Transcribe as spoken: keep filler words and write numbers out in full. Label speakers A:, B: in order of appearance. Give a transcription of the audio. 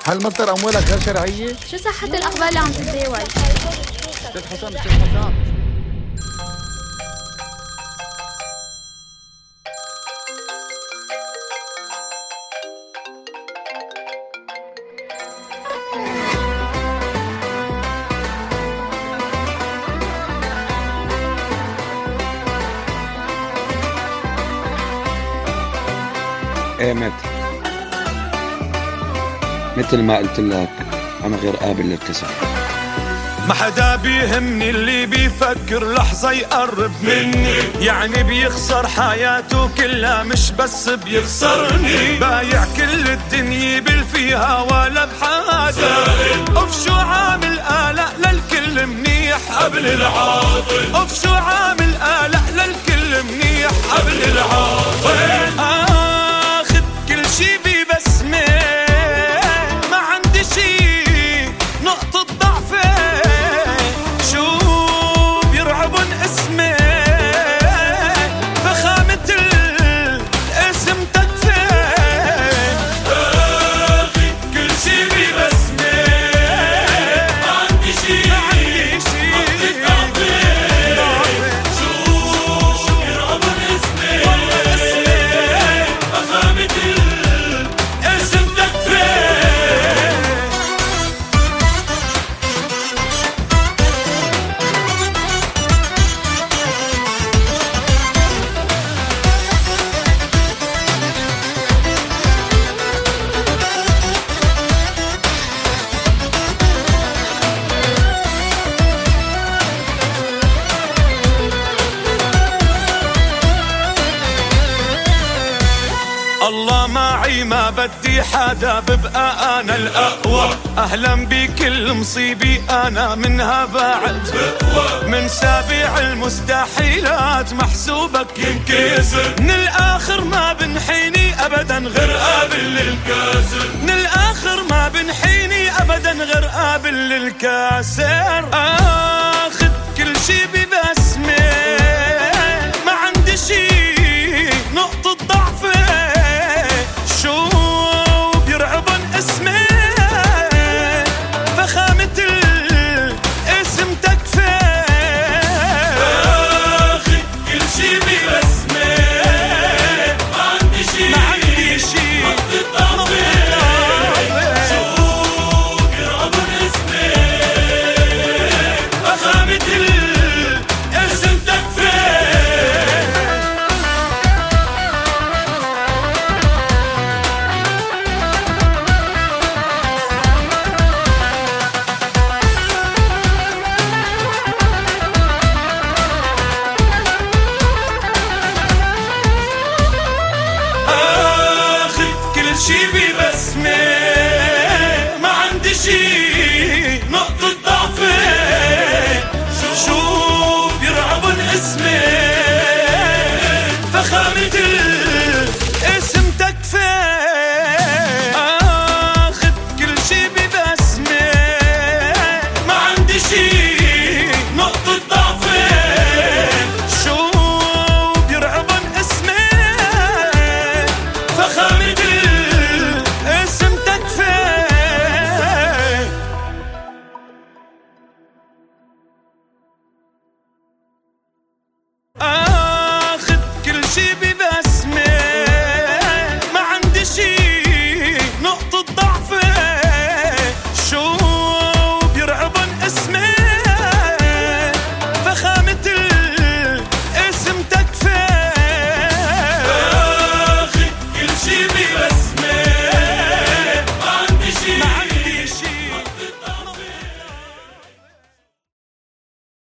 A: هل مصدر أموالك غير شرعية؟
B: شو صحة الأخبار اللي عم تتداول؟
A: ست حسام ست حسام
C: ايه مات، مثل ما قلت لك انا غير قابل للكسر.
D: ما حدا بيهمني، اللي بيفكر لحظة يقرب مني يعني بيخسر حياته كلها مش بس بيخسرني. بايع كل الدنيا بالفيها ولا بحاجة، اوف شو عامل قلق للكل منيح قبل العاطل، اوف شو عامل قلق للكل منيح قبل العاطل. اخد كل شي ببسمة، ما عندي شي نقطة ضعف، الله معي ما بدي حدا، ببقى أنا الأقوى. أهلا بكل مصيبي أنا منها بعد بقوى، من سابع المستحيلات محسوبك ينكسر. من الآخر ما بنحيني أبدا غير قابل للكسر، من الآخر ما بنحيني أبدا غير قابل للكسر. آخد كل شي ببسمة، ما عندي شي نقطة ضعف، شو بيرعبن اسمي فخامة الاسم تكفي. باخد كل شي ببسمة، ما عندي شي ما عندي شي نقطة ضعف، شو بيرعبن اسمي فخامة الاسم تكفي. شي ببسمة،